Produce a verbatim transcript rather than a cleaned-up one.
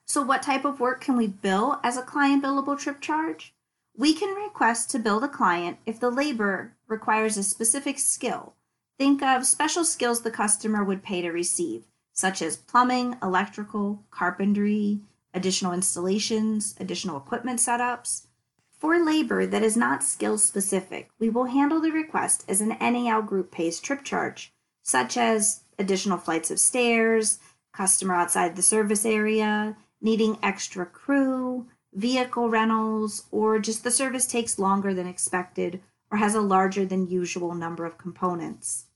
So what type of work can we bill as a client billable trip charge? We can request to bill the client if the labor requires a specific skill. Think of special skills the customer would pay to receive, such as plumbing, electrical, carpentry, additional installations, additional equipment setups. For labor that is not skill specific, we will handle the request as an N A L group pays trip charge, such as additional flights of stairs, customer outside the service area, needing extra crew, vehicle rentals, or just the service takes longer than expected or has a larger than usual number of components.